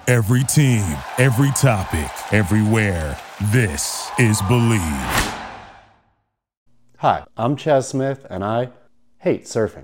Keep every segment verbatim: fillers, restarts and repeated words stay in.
Every team, every topic, everywhere. This is Believe. Hi, I'm Chaz Smith, and I hate surfing.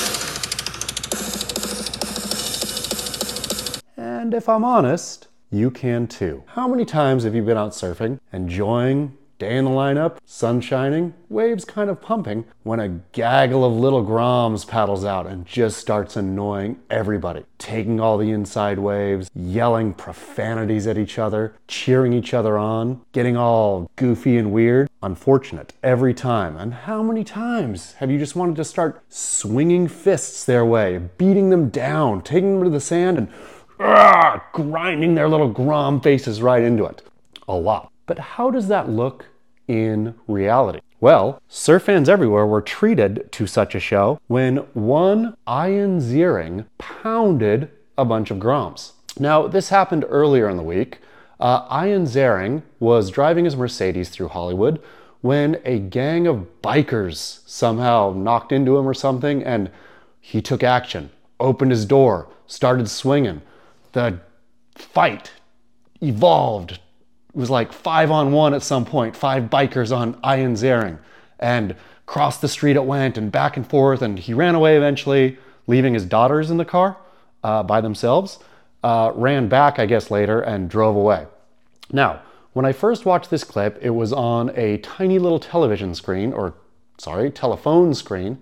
And if I'm honest, you can too. How many times have you been out surfing, enjoying day in the lineup, sun shining, waves kind of pumping, when a gaggle of little groms paddles out and just starts annoying everybody, taking all the inside waves, yelling profanities at each other, cheering each other on, getting all goofy and weird? Unfortunate every time. And how many times have you just wanted to start swinging fists their way, beating them down, taking them to the sand and uh, grinding their little grom faces right into it? A lot. But how does that look in reality? Well, surf fans everywhere were treated to such a show when one Ian Ziering pounded a bunch of groms. Now, this happened earlier in the week. Uh, Ian Ziering was driving his Mercedes through Hollywood when a gang of bikers somehow knocked into him or something, and he took action, opened his door, started swinging. The fight evolved. It was like five on one at some point, five bikers on Ian Ziering, and across the street it went and back and forth, and he ran away eventually, leaving his daughters in the car uh, by themselves, uh, ran back, I guess, later and drove away. Now, when I first watched this clip, it was on a tiny little television screen, or sorry, telephone screen,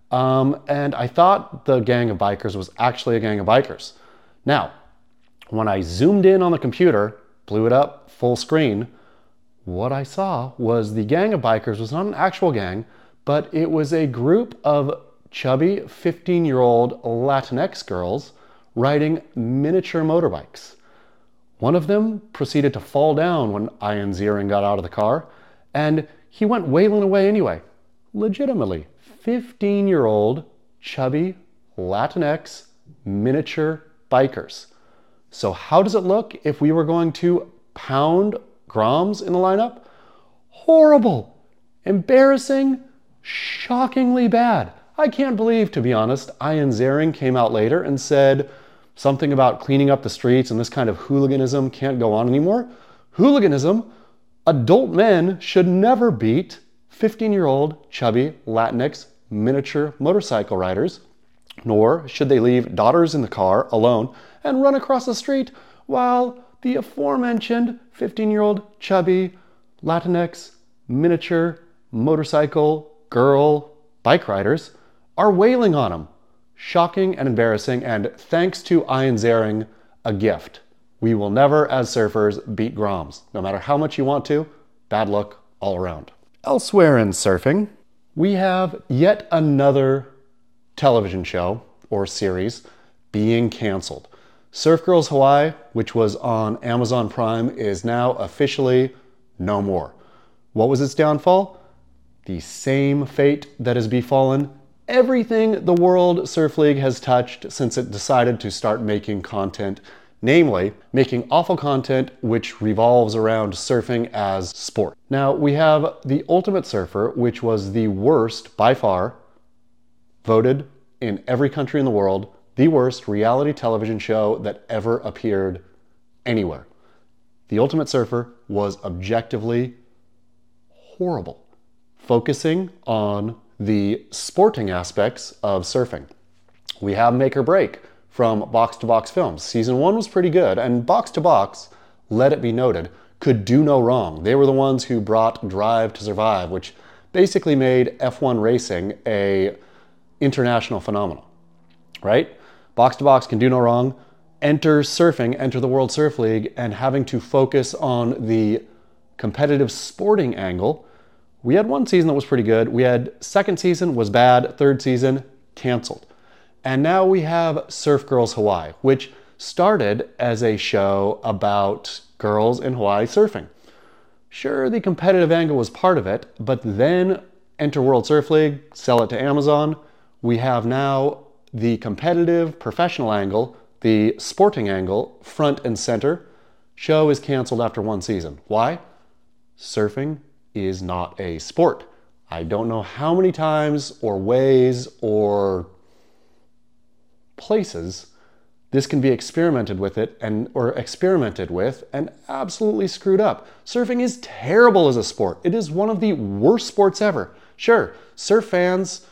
um, and I thought the gang of bikers was actually a gang of bikers. Now, when I zoomed in on the computer, blew it up, full screen, what I saw was the gang of bikers was not an actual gang, but it was a group of chubby fifteen-year-old Latinx girls riding miniature motorbikes. One of them proceeded to fall down when Ian Ziering got out of the car, and he went wailing away anyway. Legitimately, fifteen-year-old chubby Latinx miniature bikers. So how does it look if we were going to pound groms in the lineup? Horrible, embarrassing, shockingly bad. I can't believe, to be honest, Ian Ziering came out later and said something about cleaning up the streets and this kind of hooliganism can't go on anymore. Hooliganism? Adult men should never beat fifteen-year-old chubby Latinx miniature motorcycle riders, nor should they leave daughters in the car alone and run across the street while the aforementioned fifteen-year-old chubby Latinx miniature motorcycle girl bike riders are wailing on them. Shocking and embarrassing, and thanks to Ian Ziering, a gift. We will never, as surfers, beat groms. No matter how much you want to, bad luck all around. Elsewhere in surfing, we have yet another television show or series being canceled. Surf Girls Hawaii, which was on Amazon Prime, is now officially no more. What was its downfall? The same fate that has befallen everything the World Surf League has touched since it decided to start making content, namely making awful content which revolves around surfing as sport. Now, we have The Ultimate Surfer, which was the worst, by far, voted in every country in the world, the worst reality television show that ever appeared anywhere. The Ultimate Surfer was objectively horrible, focusing on the sporting aspects of surfing. We have Make or Break from Box to Box Films. Season one was pretty good, and Box to Box, let it be noted, could do no wrong. They were the ones who brought Drive to Survive, which basically made F one racing a international phenomenon, right? Box to Box can do no wrong. Enter surfing, enter the World Surf League, and having to focus on the competitive sporting angle. We had one season that was pretty good. We had second season was bad, third season canceled. And now we have Surf Girls Hawaii, which started as a show about girls in Hawaii surfing. Sure, the competitive angle was part of it, but then enter World Surf League, sell it to Amazon. We have now the competitive professional angle, the sporting angle, front and center. Show is canceled after one season. Why? Surfing is not a sport. I don't know how many times or ways or places This can be experimented with it and or experimented with and absolutely screwed up. Surfing is terrible as a sport. It is one of the worst sports ever. Sure, surf fans,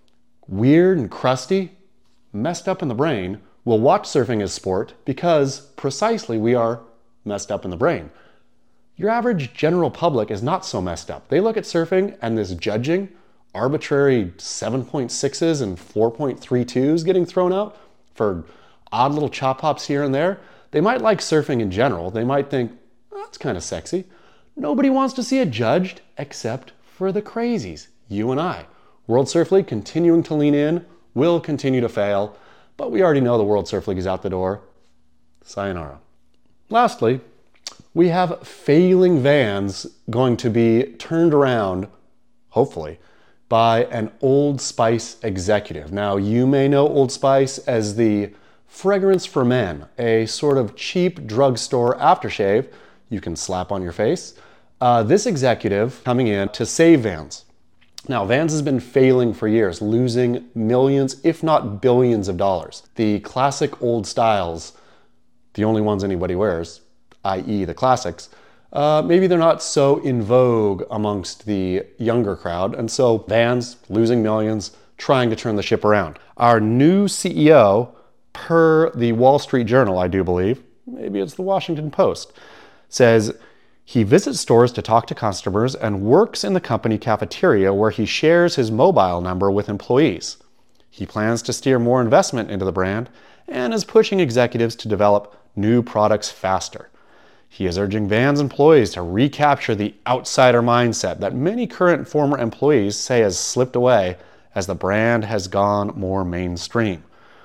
weird and crusty, messed up in the brain, will watch surfing as sport because precisely we are messed up in the brain. Your average general public is not so messed up. They look at surfing and this judging, arbitrary seven point sixes and four point three twos getting thrown out for odd little chop hops here and there. They might like surfing in general. They might think, oh, that's kind of sexy. Nobody wants to see it judged except for the crazies, you and I. World Surf League continuing to lean in, will continue to fail, but we already know the World Surf League is out the door. Sayonara. Lastly, we have failing Vans going to be turned around, hopefully, by an Old Spice executive. Now, you may know Old Spice as the fragrance for men, a sort of cheap drugstore aftershave you can slap on your face. Uh, this executive coming in to save Vans. Now, Vans has been failing for years, losing millions, if not billions of dollars. The classic old styles, the only ones anybody wears, that is the classics, uh, maybe they're not so in vogue amongst the younger crowd, and so Vans losing millions, trying to turn the ship around. Our new C E O, per the Wall Street Journal, I do believe, maybe it's the Washington Post, says he visits stores to talk to customers and works in the company cafeteria where he shares his mobile number with employees. He plans to steer more investment into the brand and is pushing executives to develop new products faster. He is urging Vans employees to recapture the outsider mindset that many current and former employees say has slipped away as the brand has gone more mainstream.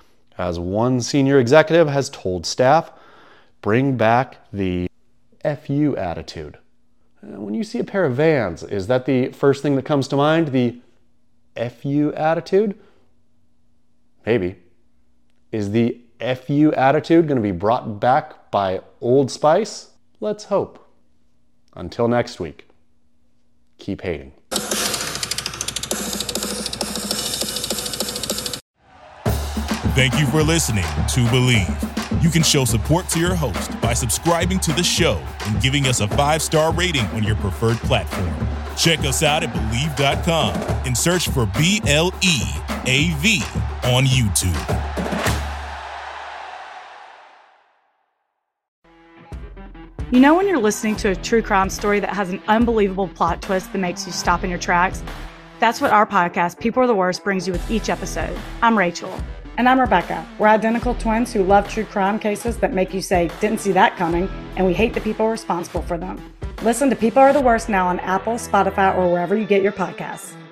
As one senior executive has told staff, bring back the F you attitude. When you see a pair of Vans, is that the first thing that comes to mind, the F you attitude? Maybe. Is the F you attitude going to be brought back by Old Spice? Let's hope. Until next week, keep hating. Thank you for listening to Believe. You can show support to your host by subscribing to the show and giving us a five-star rating on your preferred platform. Check us out at Believe dot com and search for B L E A V on YouTube. You know when you're listening to a true crime story that has an unbelievable plot twist that makes you stop in your tracks? That's what our podcast, People Are the Worst, brings you with each episode. I'm Rachel. And I'm Rebecca. We're identical twins who love true crime cases that make you say, didn't see that coming, and we hate the people responsible for them. Listen to People Are the Worst now on Apple, Spotify, or wherever you get your podcasts.